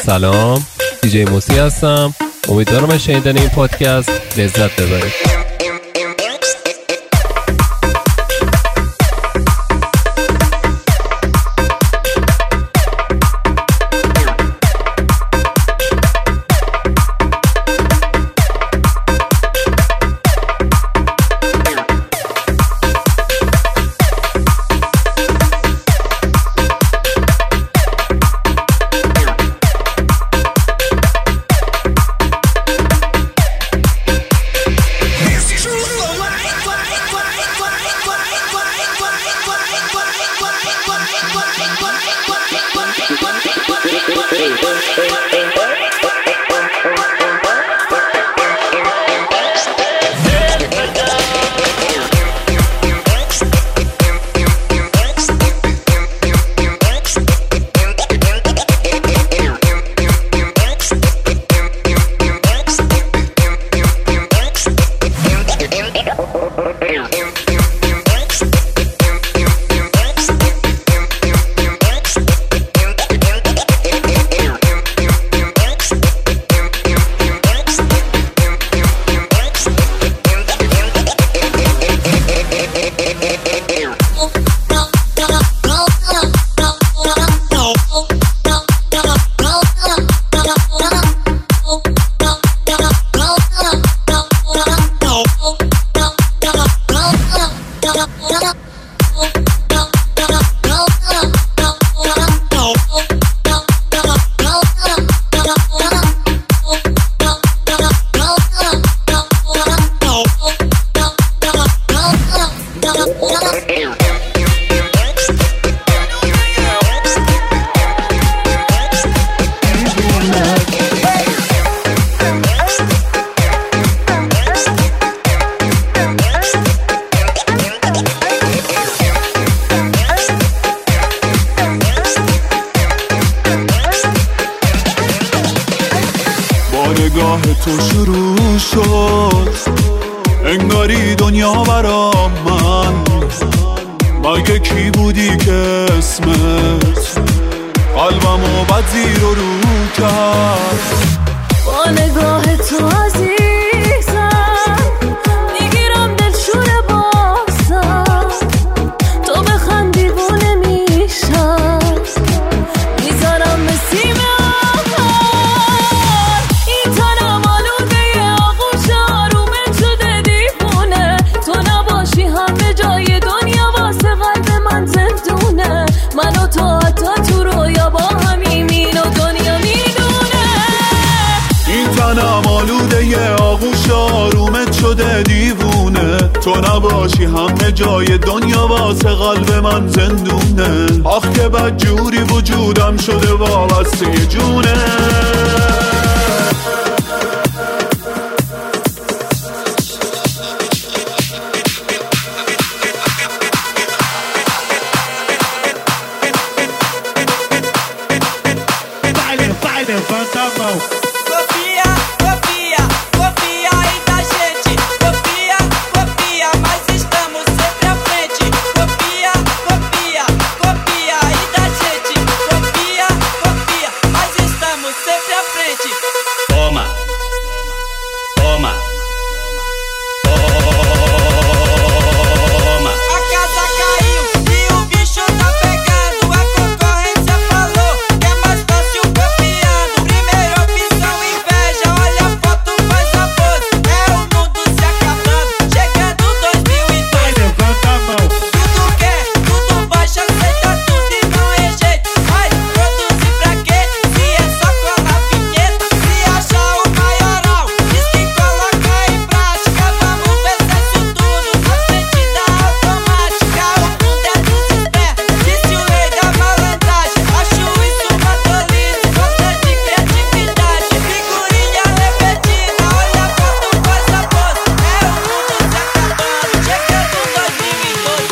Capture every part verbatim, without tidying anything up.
سلام، دیجی موسی هستم. امیدوارم از شنیدن این پادکست لذت ببرید. نگاه تو شروع شد انگاری دنیا برام من، مگه کی بودی که اسمت قلبمو بد زیر و رو کرد؟ با نگاه تو عزیزم میگیرم دلشور بازم، تو بخند دیوونه میشم میذارم به سیم آخر، این تنم آلوده آغوش آرومت شده دیوونه، تو نباشی همه جای دنیا واسه قلب من زندونه، من و تو حتی تو رویا با همیم و دنیا میدونه، این تنم آلوده آغوش آرومت شده دیوونه، تو نباشی همه جای دنیا واسه قلب من زندونه، آخ که بد جوری وجودم شده وابسته جونه. Levanta a mão. Copia, copia, copia aí da gente. Copia, copia, mas estamos sempre à frente. Copia, copia, copia aí da gente. Copia, copia, mas estamos sempre à frente. Toma, toma, toma. A casa caiu e o bicho tá pegando. A concorrência falou que é mais fácil copiar. Primeira opção, inveja, olha a foto, faz a pose. É o mundo se acabando, chegando dois mil e dois. Levanta a mão. Tudo quer, tudo baixa, aceita tudo e não rejeita. Vai produzir pra quê? Se é só colar vinheta. Se achar o maioral, diz que coloca em prática. Vamos ver se isso tudo na frente da automática. O mundo é dos espertos, disse o rei da malandragem. Acho isso uma tolice, falta de criatividade. Figurinha repetida, olha a foto, faz a pose. É o mundo se acabando, chegando dois mil e doze.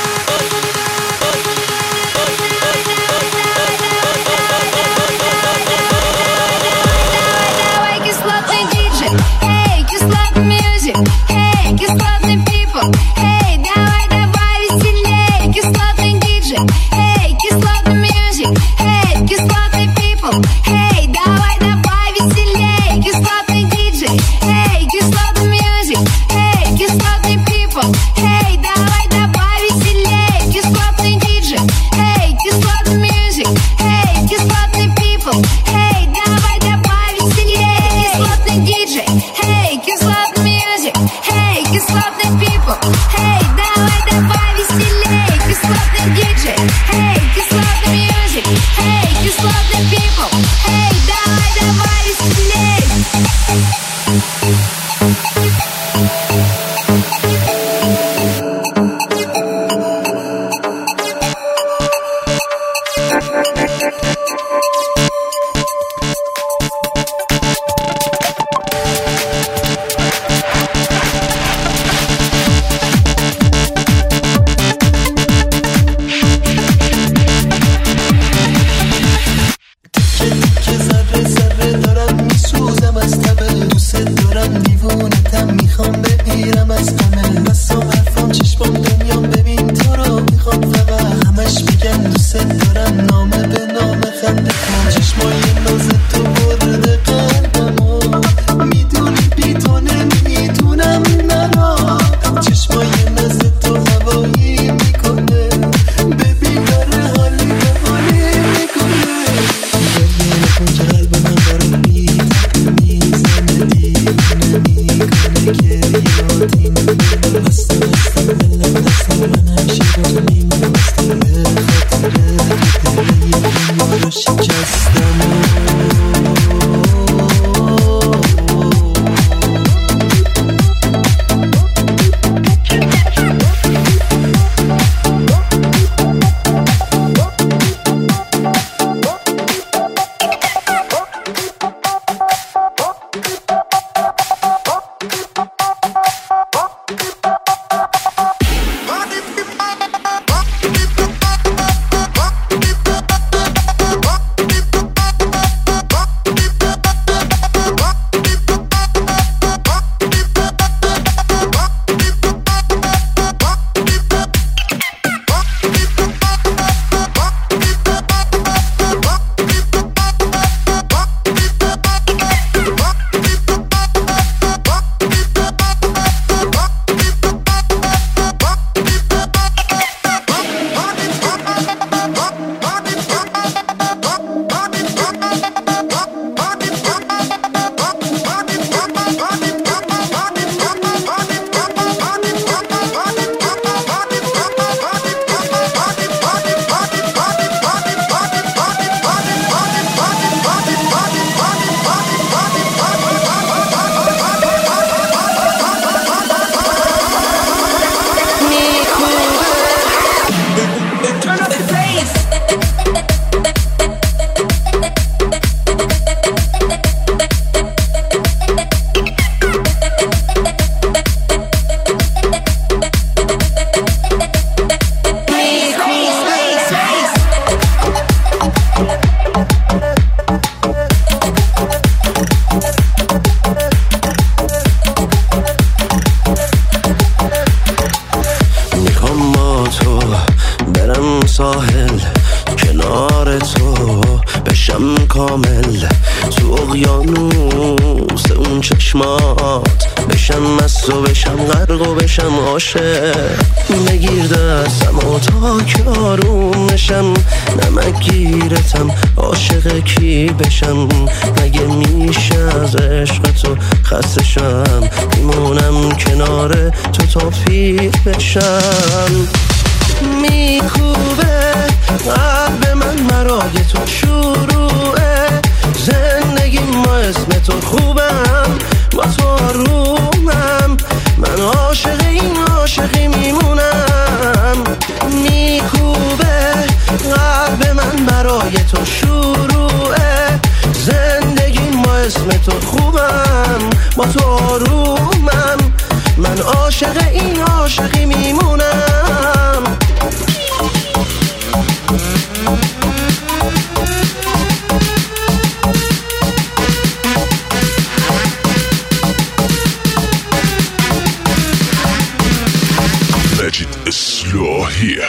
Давай кислотный диджей, эй, кислотный music, эй, кислотный people, эй, давай, давай веселей, кислотный диджей, эй, кислотный music, эй, кислотный people, эй, давай. Hey, давай, давай веселей, кислотный диджей. Hey, кислотный music. Hey, кислотный people. Hey, давай, давай веселей. بگیر دستم و تا که آروم نشم، نمک گیرتم عاشق کی بشم. مگه میشه از عشق تو خسته شم، میمونم کنار تو تا پیر بشم. میکوبه قلب من مرای تو شروعه زندگی، ما اسم تو خوبم با تو آرومم، من عاشق این عاشقی میمونم. میکوبه قلب من برای تو شروعه زندگی، ما اسم تو خوبم با تو آرومم، من عاشق این عاشقی میمونم. Magic Eslahia.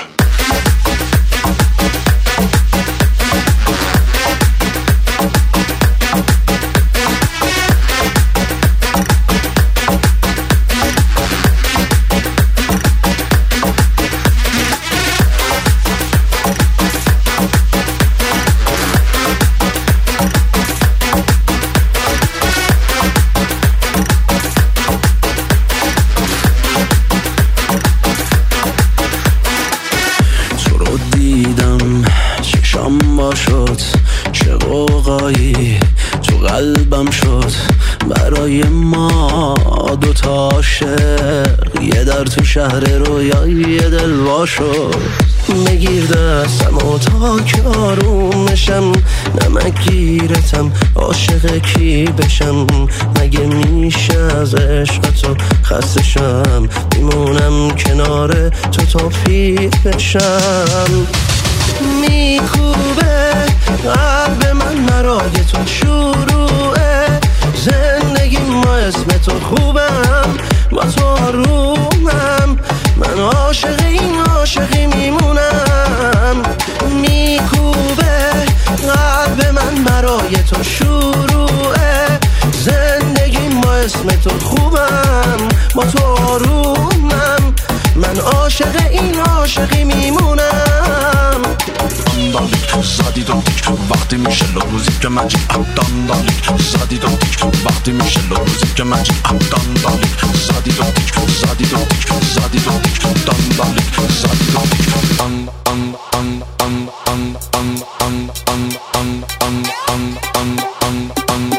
قلبم شد برای ما دوتا عاشق، یه در تو شهر رویایی یه دل وا شد. بگیر دستم و تا که آرومشم، نمگیرتم عاشق کی بشم. مگه میشه از عشق تو خسته شم، میمونم کنار تو تا پیر بشم. میکوبه قلب من مرای تو شروعه زندگی، ما اسم تو خوبم با تو آرومم. من عاشق این عاشقی میمونم. میکوبه قلب من برای تو شروعه زندگی، ما اسم تو خوبم با تو آرومم. من عاشق این عاشقی میمونم. داندالیک زدی دو دیک وقتی میشه روزی که من جی داندالیک زدی دو دیک وقتی میشه روزی که من جی داندالیک زدی دو دیک زدی دو دیک زدی دو دیک داندالیک زدی دو دیک ان ان ان ان ان ان ان ان ان ان ان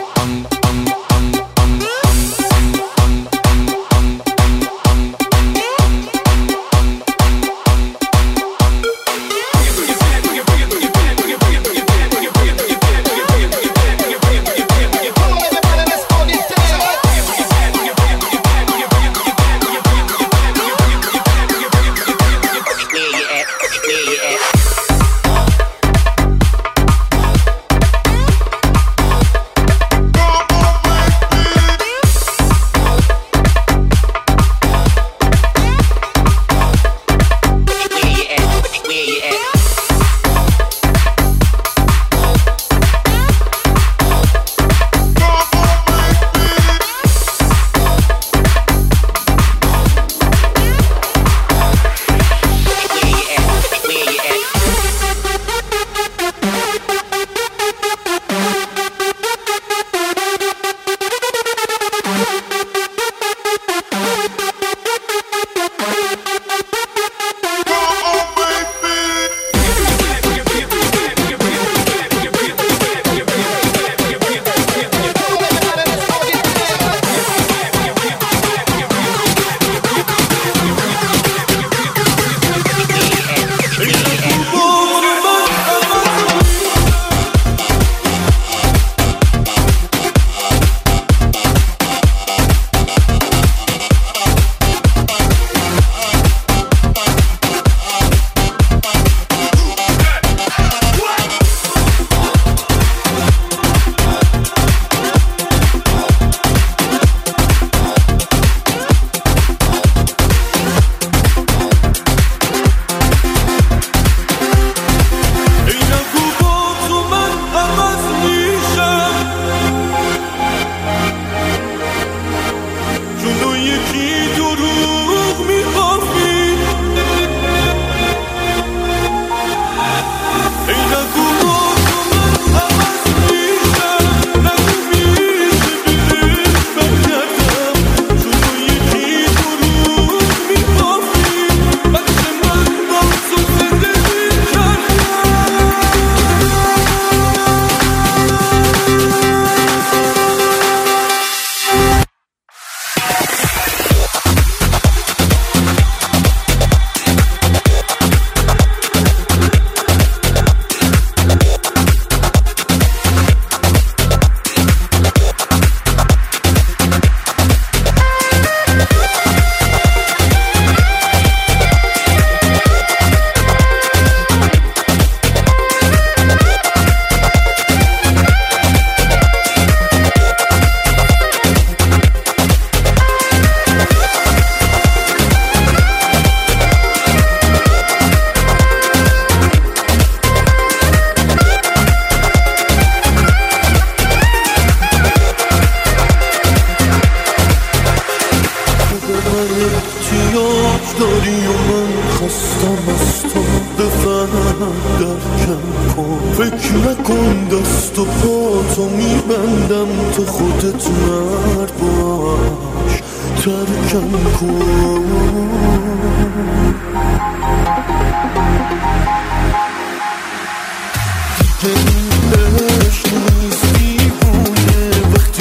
فکر نکن دست و پاتو میبندم تو خودت مرد باش ترکم کن دیگه این عشق نیست دیوونه وقتی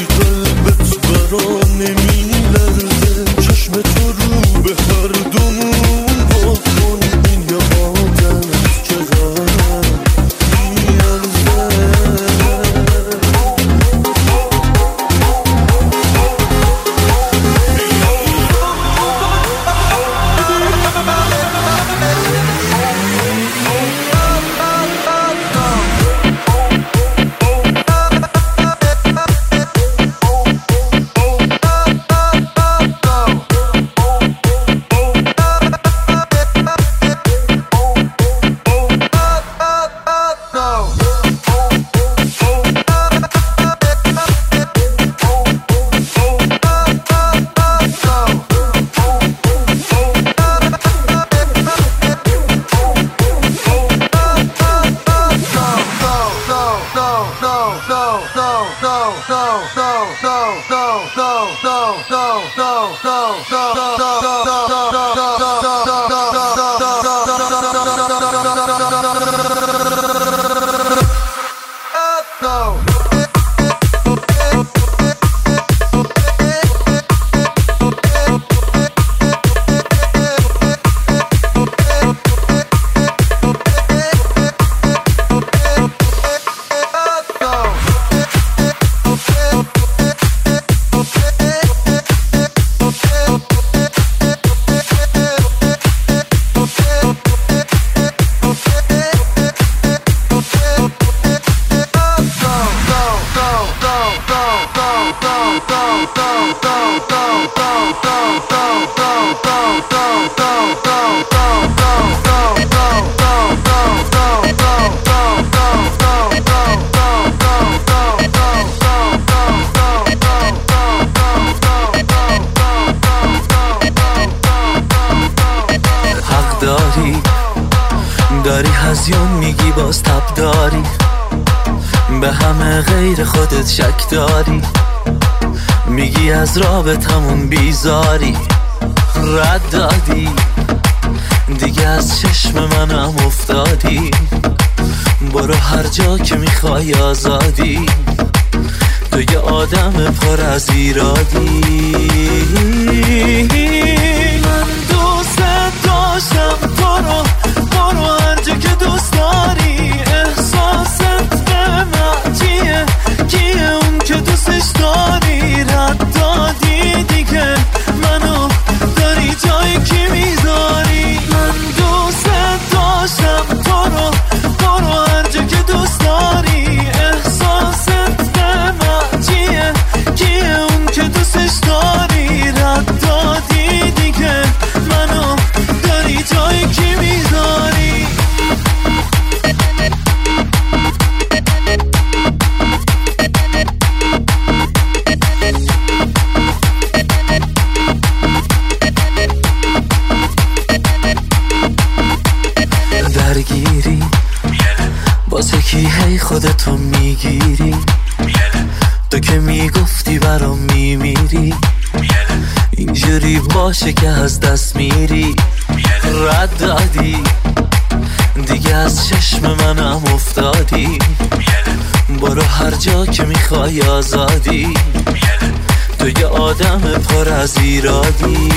داری هزیون میگی باز تب داری، به همه غیر خودت شک داری، میگی از رابطمون بیزاری، رد دادی دیگه از چشم منم افتادی، برو هر جا که میخوای آزادی، تو یه آدم پر از ایرادی. من دوست داشتم تو رو، برو هر جا که دوست داری، احساست به من چیه، کیه اون که دوستش داری، رد دادی دیگه منو داری جای کی میذاری. من دوست داشتم تو رو، برو هر جا که دوست داری، احساست به من چیه، کیه اون که دوستش داری، رد دادی دیگه منو داری جای کی میذاری. درگیری واسه کی هی خودتو میگیری، تو که میگفتی برام میمیری، اینجوری باشه که از دست میری، رد دادی دیگه از چشم منم افتادی، برو هر جا که میخوای آزادی، تو یه آدم پر از ایرادی.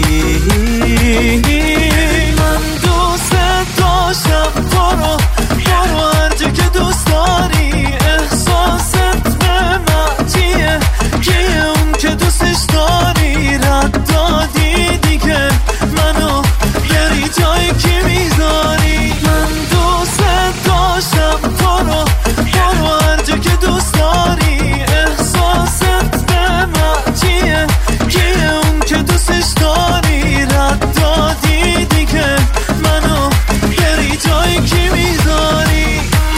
من دوست داشتم تو رو، برو هر جا که دوست داری، احساست به من چیه، کیه اون که دوستش داری، رد دادی دیگه منو داری جای کی میذاری. من دوست داشتم تو رو، برو هر جا که دوست داری، احساست به من چیه، کیه اون که دوستش داری، رد دادی دیگه منو داری جای کی میذاری.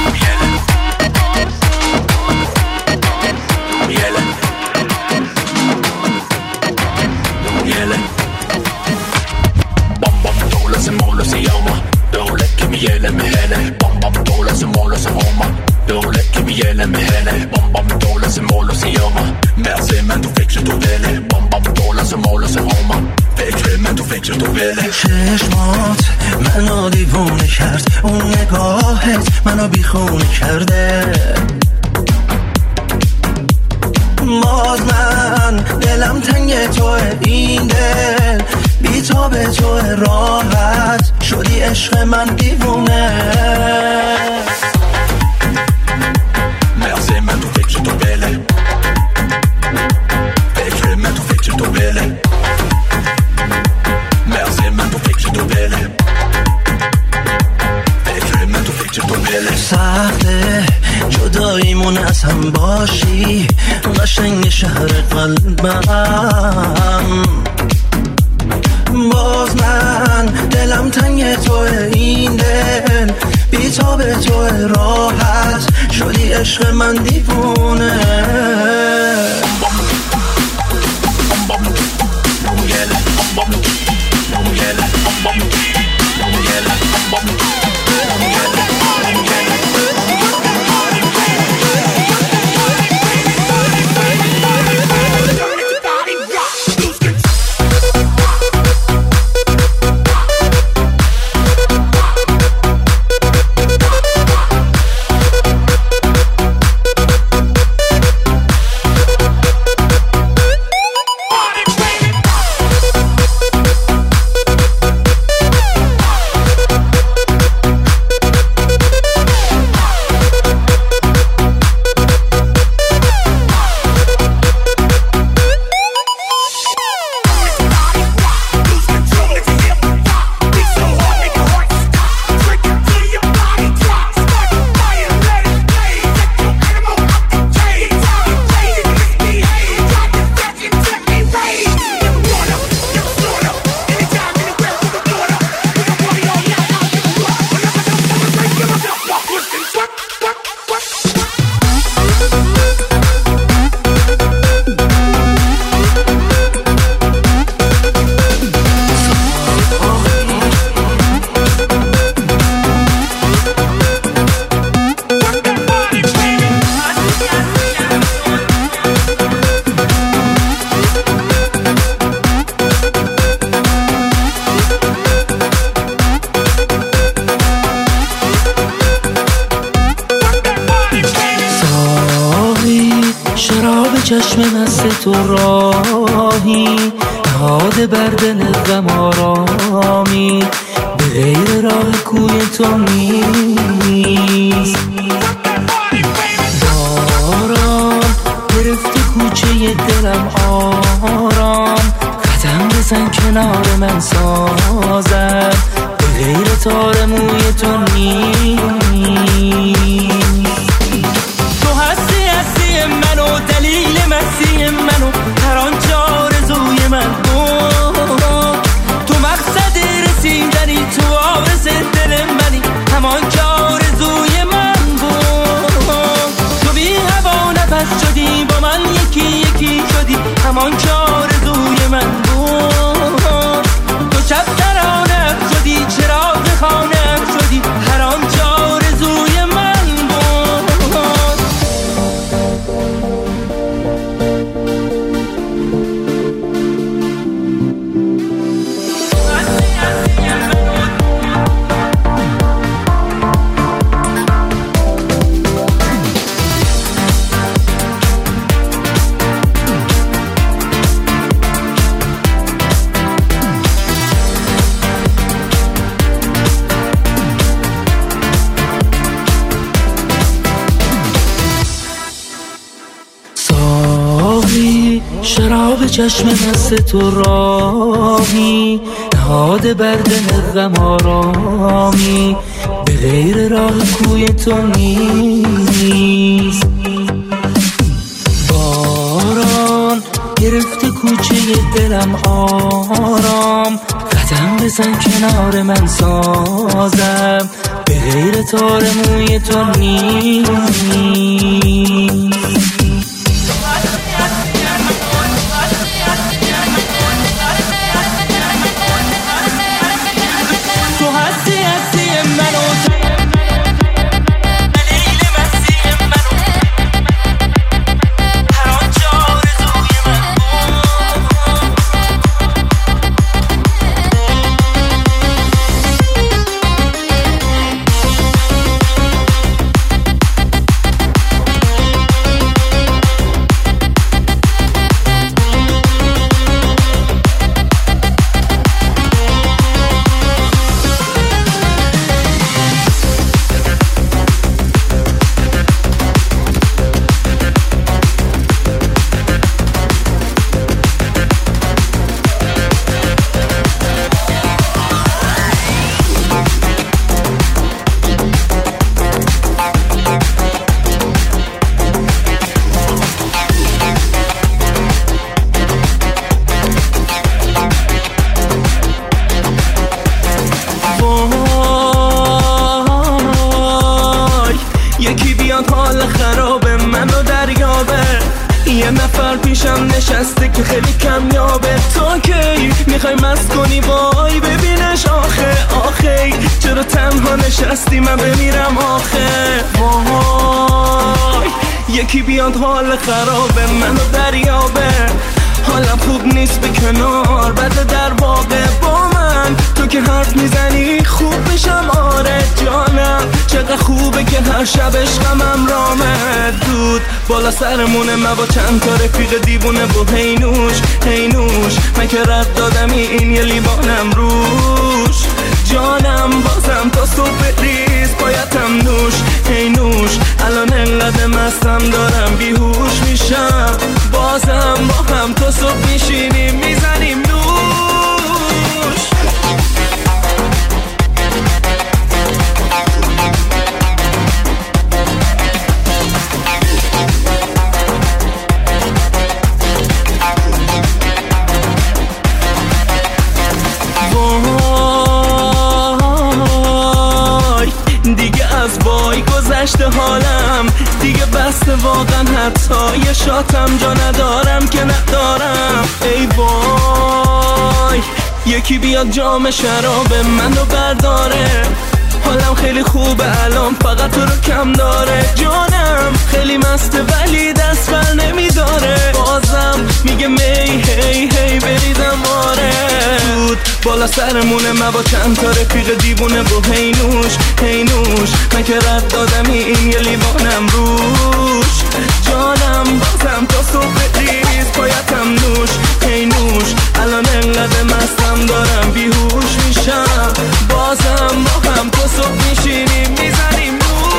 چشمات منو دیوونه کرد، اون نگاهت منو بیخونه کرده، باز من دلم تنگ توه، این دل بی تا به توه، راحت شدی عشق من دیوونه. مغز من تو فکر تو بله، فکر من تو فکر تو بله، مغز من تو فکر تو بله، فکر من تو فکر تو بله. سخته جداییمون از هم باشی، قشنگ شهر قلبم، باز من دلم تنگ توه، این دل بی تا به توه، راحت شدی عشق من دیوونه. چشم مست تو راهی نهاده بر دل غم آرامی به غیر راه کوی تو نیست باران گرفته کوچه دلم آرام قدم بزن کنار من سازم به غیر تار موی تو نیست تو هستی هستی منو دلیل مستی منو هر آنجا آرزوی من بود تو مقصد رسیدنی تو آرز دل منی همانجا آرزوی من بود تو بی هوا نفس شدی با من یکی یکی شدی همانجا آرزوی من بود تو شب ترانه شدی چراغ خانه شدی هر آنجا آرزوی من بود شراب چشم مست تو راهی نهاده بر دل غم آرامی به غیر راه کوی تو نیست باران گرفته کوچه دلم آرام قدم بزن کنار من سازم به غیر تار موی تو نیست حال خراب منو دریابه یه نفر پیشم نشسته که خیلی کمیابه تو کی میخوای مست کنی وای ببینش آخه آخه چرا تنها نشستی من بمیرم آخه وای یکی بیاد حال خرابه منو دریابه حالم خوب نیست به کنار بده در واقع با من تو که حرف میزنی خوب میشم آره جانم چقدر خوبه که هر شب عشقم رامه دود بالا سرمونه من با چند تا رفیق دیوونه و هینوش هینوش من که رد دادمی این یه لیوانم روش جانم بازم تا صبح ریز بایدم نوش هینوش الان انقدر مستم دارم بیهوش میشم بازم با هم تا صبح میشینیم میزنیم نوش دیگه از وای گذشته حالم دیگه بسته واقعا حتی یه شاتم جا ندارم که ندارم ای وای یکی بیاد جام شراب منو برداره حالم خیلی خوبه الان فقط تو رو کم داره جانم خیلی مسته ولی دست بر نمیداره بازم میگه می هی هی بریدم آره دود بالا سرمونه من با چند تا رفیق دیوونه و هینوش هینوش من که رد دادمی این یه لیوانم روش جانم بازم تا صبح ریز پایتم نوش کی نوش الان انقدر مستم دارم بیهوش میشم بازم با هم تا صبح میشینیم میزنیم نور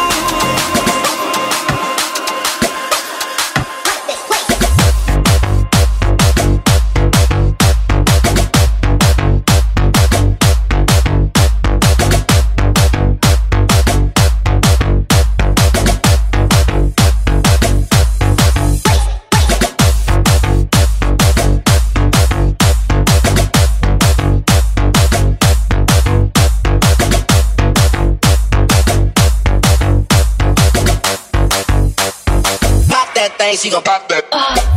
She gon' pop that.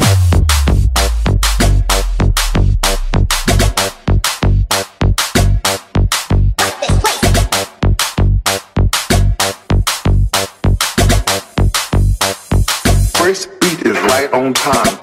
First beat is right on time.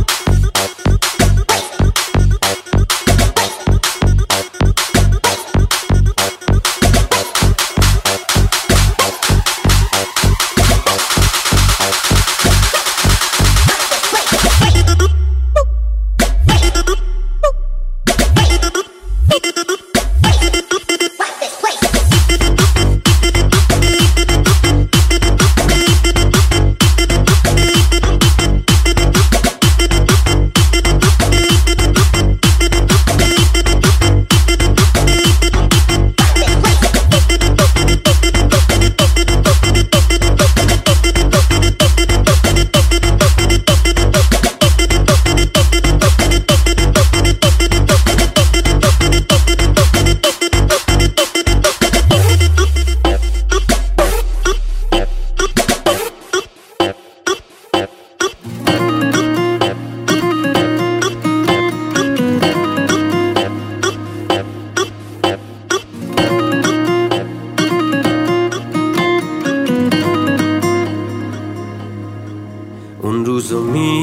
اون روزو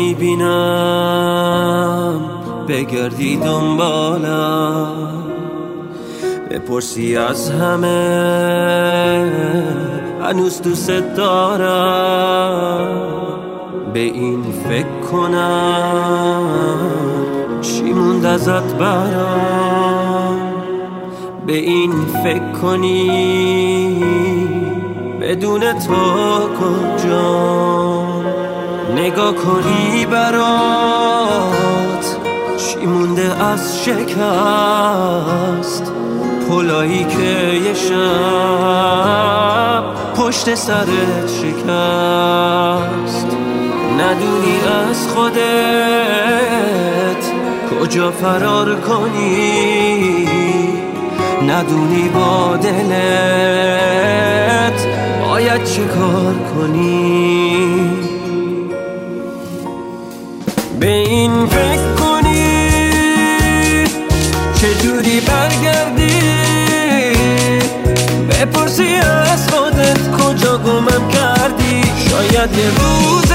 میبینم بگردی دنبالم بپرسی از همه هنوز دوست دارم به این فکر کنم چی موند ازت برام به این فکر کنی بدون تو کجام نگاه کنی برات چی مونده از شکست پلایی که یه شب پشت سرت شکست ندونی از خودت کجا فرار کنی ندونی با دلت باید چه کار کنی به این فکر کنی چجوری برگردی بپرسی از خودت کجا گمم کردی شاید یه روز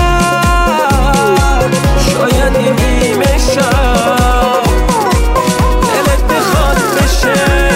سر شاید یه نیمه شب دلت بخواد بشه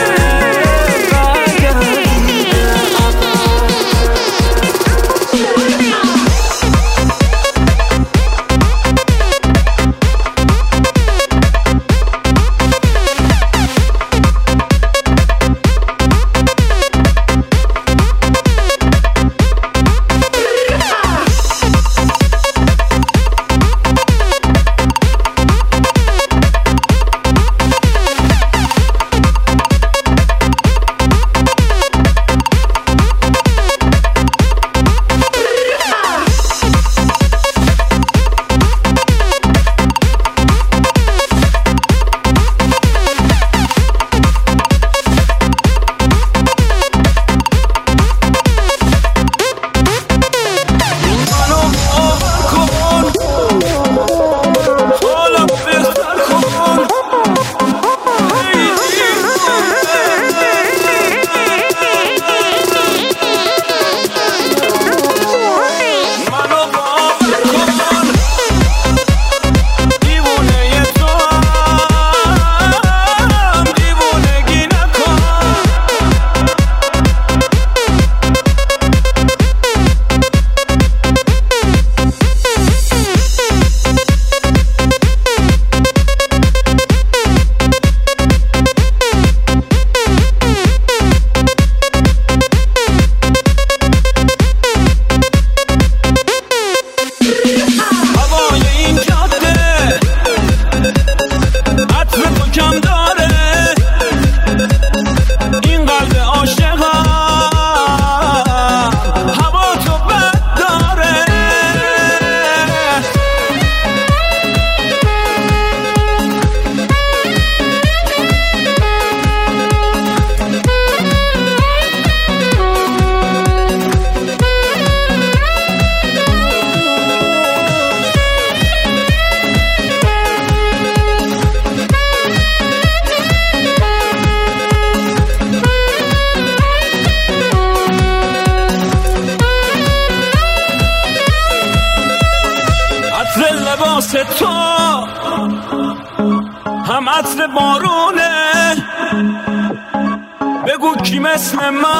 عطر بارونه بگو کی مثل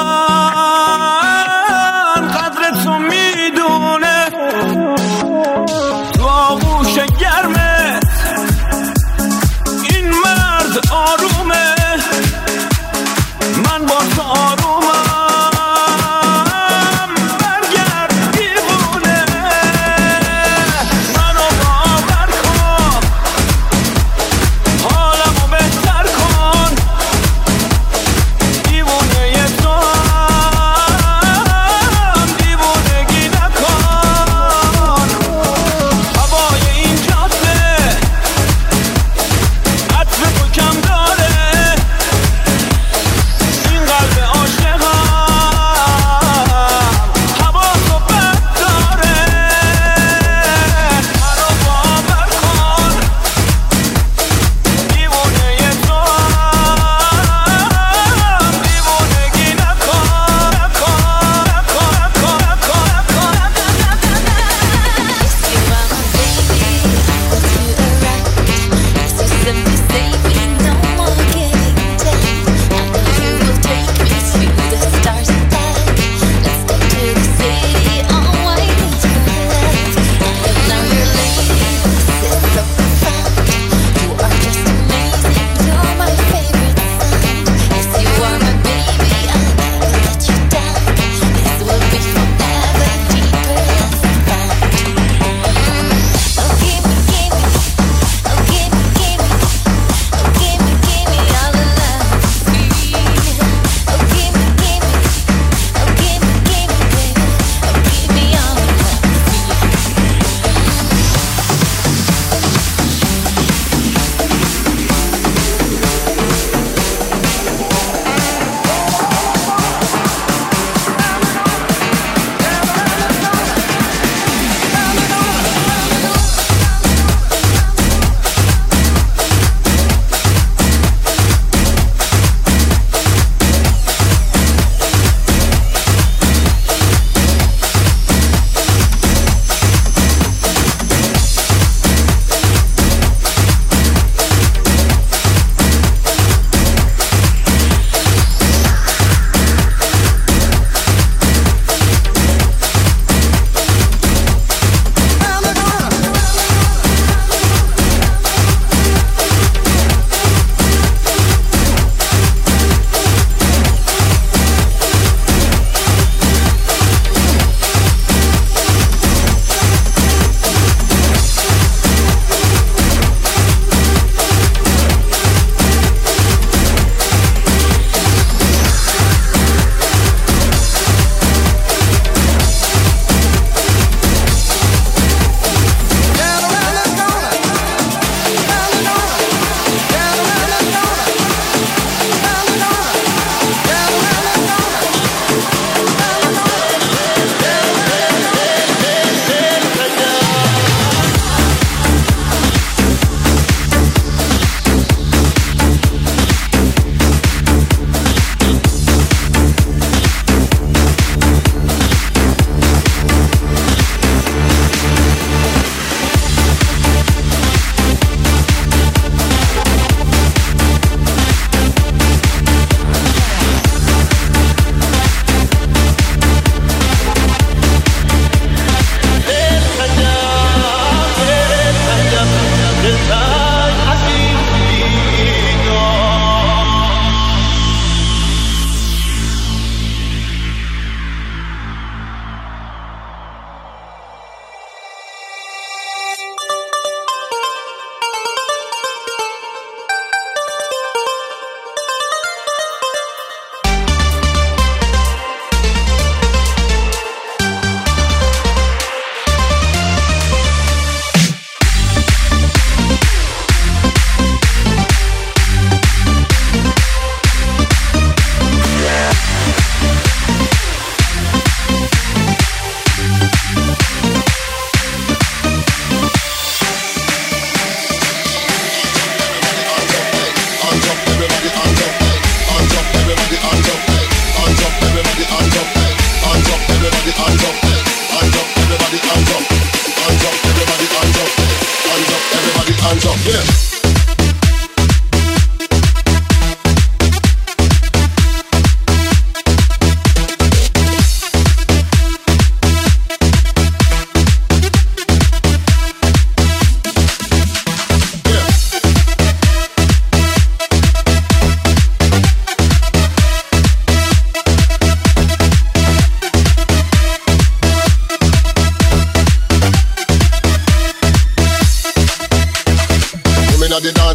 من قدر تو میدونه تو آغوش گرمه این مرد آرومه من با تو آرومم برگرد دیوونه منو باور کن حالمو بهتر کن دیوونه ی تو هم دیوونگی نکن هوای این جاده عطر تو کم داره این قلب عاشق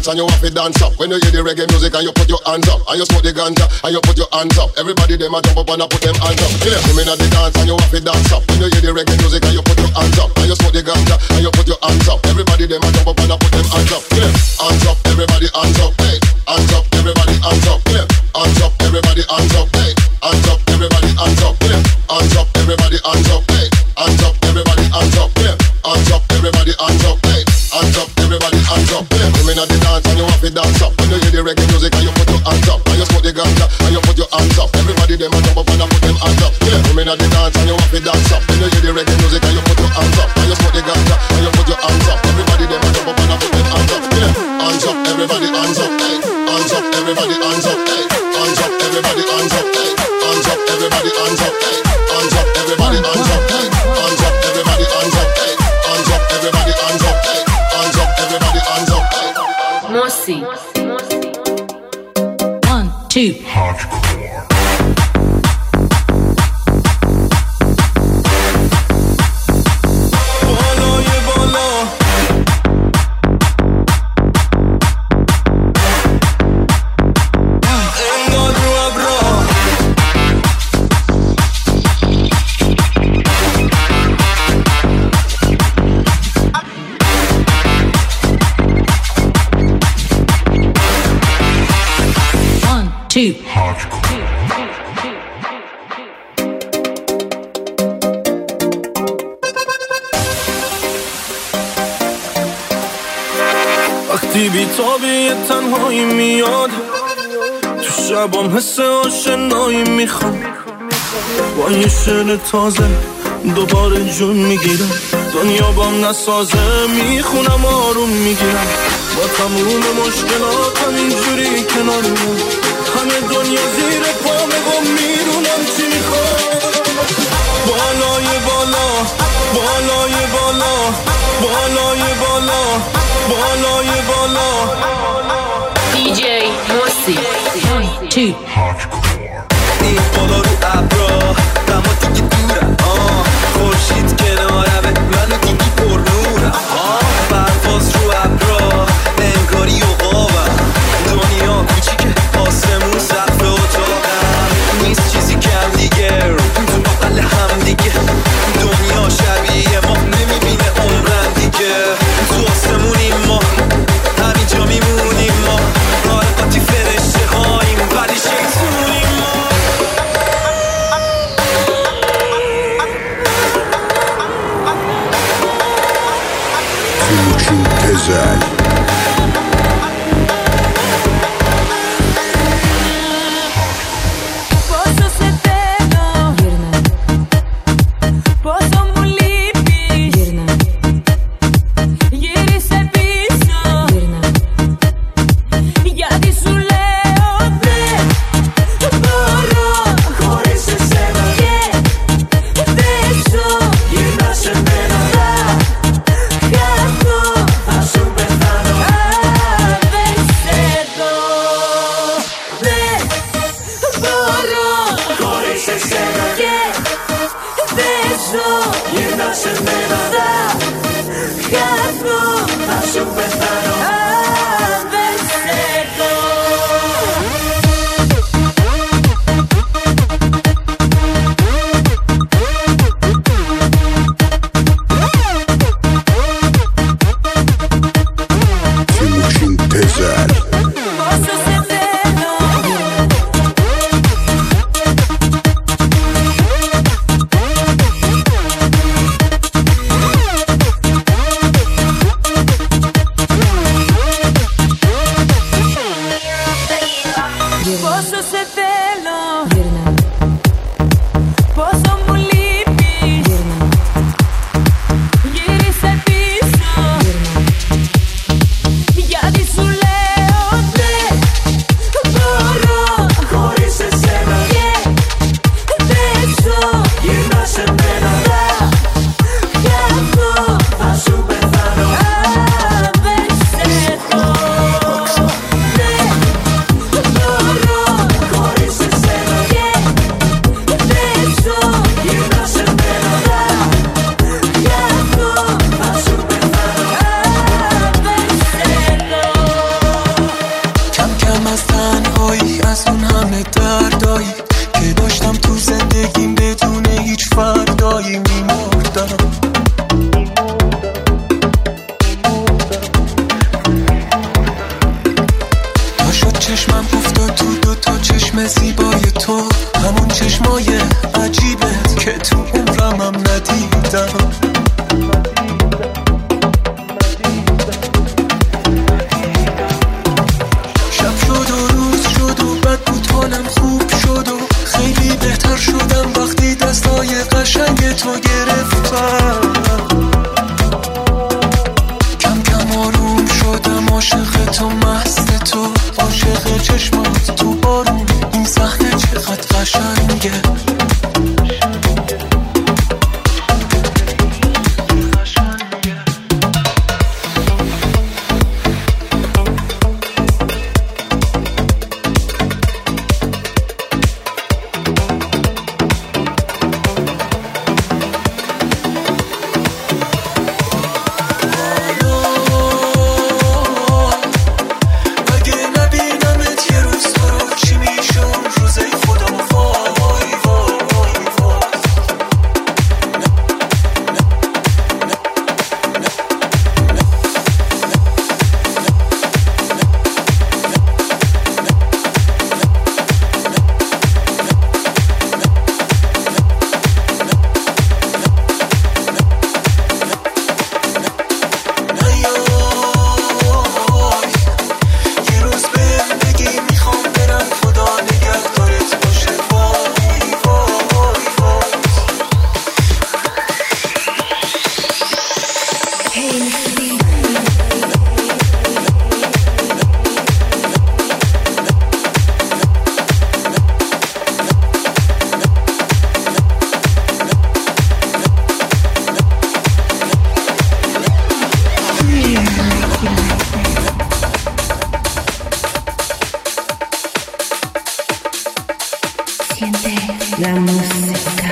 dance and you have to dance up. When you hear the reggae music and you put your hands up, and you smoke the ganja and you put your hands up. Everybody them a jump up and a put them hands up. You come in at the dance and you have to dance up. When you hear the reggae music and you put your hands up, and you smoke the ganja and you put your hands up. Everybody them a jump up and a put them hands up. Hands up, everybody hands up. Hey, hands up, everybody hands up. Hands up, everybody hands up. Hey, hands up, everybody hands up. Hands up, everybody hands up. Hey, hands up, everybody hands up. Hands up, everybody hands up. Hey, hands up, everybody hands up. Come in at the dance and you have to dance up. When you hear the reggae music and you put your hands up, and you smoke the ganja and you put your hands up. Everybody them a jump up and a put them hands up. Come in at the dance and you have to dance up. When you hear the reggae music and you put your hands up, and you smoke the ganja and you put your hands up. Everybody them a jump up and a put them hands up. Hands up, everybody hands up. Hey, hands up, everybody hands up. Hey, hands up, everybody hands up. Hey, hands up, everybody hands up. Hey, hands up, everybody hands up. Hey, hands up, everybody hands up. Hey, hands up, everybody hands up. Hey, hands up, everybody hands up. Mossy. One, two. Hardcore. Two. وقتی بی تابی تنهایی میاد تو شبام حس آشنایی میخوام با یه شعر تازه دوباره جون میگیرم دنیا بام نسازه میخونم آروم میگیرم با تموم مشکلاتم اینجوری کنارم همه دنیا زیر پامه و میرونم چی میخوام بالای بالا بالای بالا بالای بالا بالای بالا دی جی موسی one two این بالا رو ابرا دما دیگه دورم خورشید کنارمه منو دیگه پر نورم پرواز رو ابرا انگاری و قابم دنیا کوچیکه آسمون سقف اتاقم نیست چیزی کم دیگه تو بغل هم دیگه دنیا شبیه ما نمیبینه عمرم دیگه تو آسمونیم ما همینجا میمونیم ما راه قاطی فرشته هاییم ولی شیطونیم ما تیموچین تزل داشتم تو زندگیم بدون هیچ فردایی میمردم. تا شد چشمم افتاد تو دو تا چشم زیبای تو، همون چشمای عجیبت که تو عمرمم ندیدم. شب شد و روز شد و بد بود حالم خوب شد و خیلی بهتر شدم وقتی دستای قشنگ تو گرفتم. کم کم آروم شدم عاشق تو مست تو، عاشق چشمات تو بارون، این صحنه چقدر قشنگه. La música.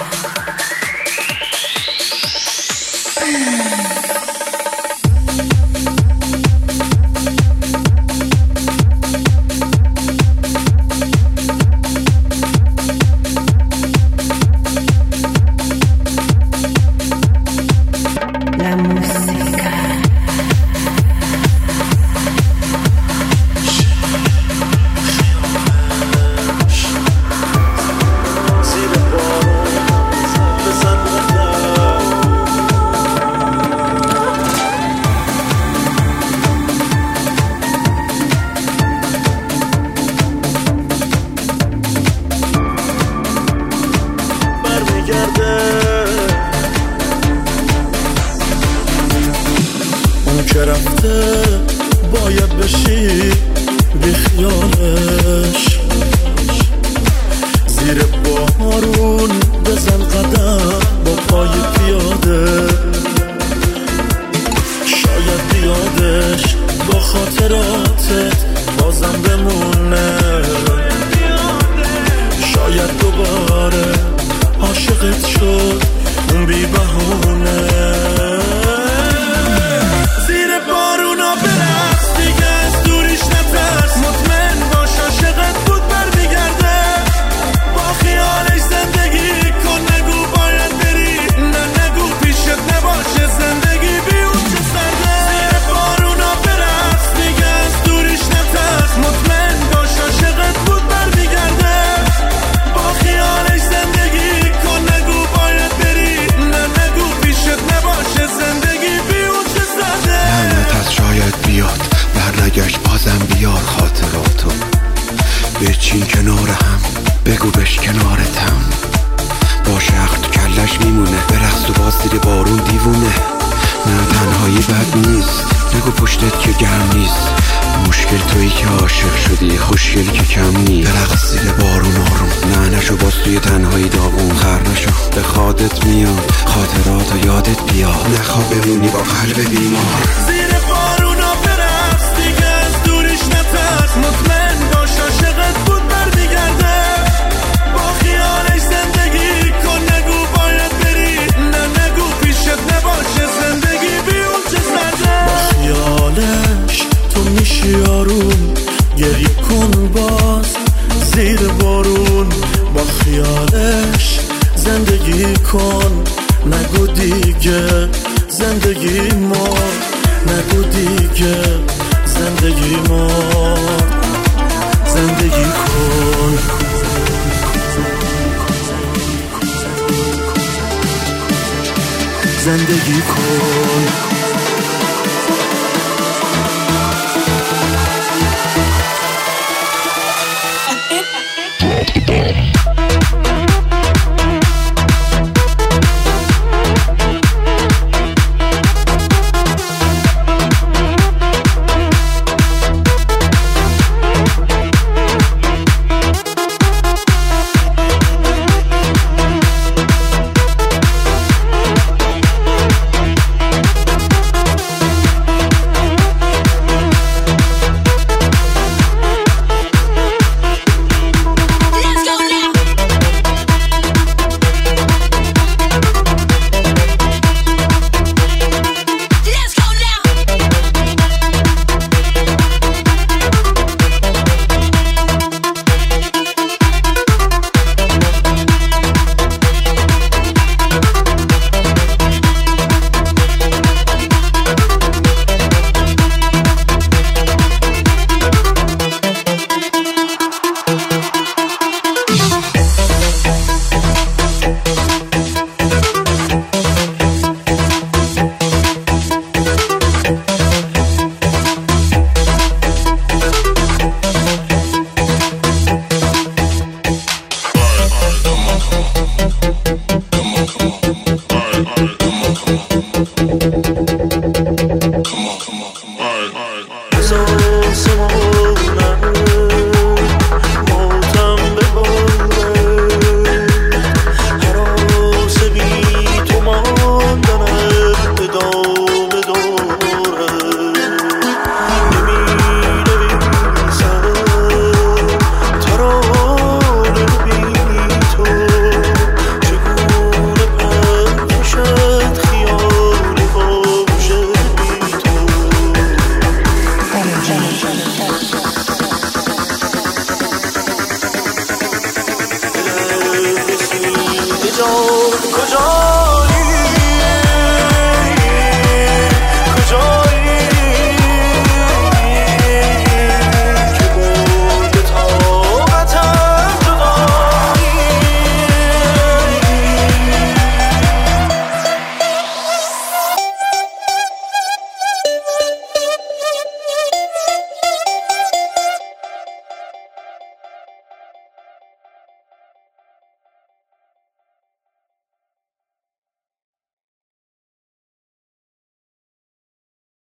La música. اون که رفته باید بشی بی خیالش، زیر بارون بزن قدم با پای پیاده، شاید بیادش با خاطراتت بازم بمونه، شاید دوباره عاشقت شد اون بی بهونه. زیر بارونا برقص دیگه از دوریش نترس، مطمئن باش عاشقت بود برمیگرده، با خیالش زندگی کن، نگو باید بری، نه نگو پیشت نباشه زندگی بی اون چه سرده. زیر بارونا برقص دیگه از دوریش نترس، مطمئن باش عاشقت بود برمیگرده، با خیالش زندگی کن، نگو باید بری، نه نگو پیشت نباشه زندگی بی اون چه سرده. لعنت از شاید بیاد برنگشت بازم بیار خاطراتو، بچین کنار هم بگو بش کنارتم، با شخص تو کلش میمونه برقص و باز زیر بارون دیوونه. نه تنهایی بد نیست، نگو پشتت که گرم نیست، مشکل تویی که عاشق شدی، خوشگلی که کم نیست. برقص زیر بارون آروم، نه نشو باز توی تنهایی داغون، خر نشو به خودت میاد خاطرات و یادت بیاد، نخواه بمونی با قلب بیمار. زیر بارونا برقص دیگه از دوریش نترس، مطمئن باش عاشقت بود برمیگرده، با خیالش زندگی کن، نگو باید بری، نه نگو پیشت نباشه زندگی بی اون چه سرده. با خیالش تو میشی آروم، گریه کن باز زیر بارون، با خیالش کن نگو دیگه زندگی ما نگو دیگه زندگی ما زندگی کن زندگی کن Come on, come on.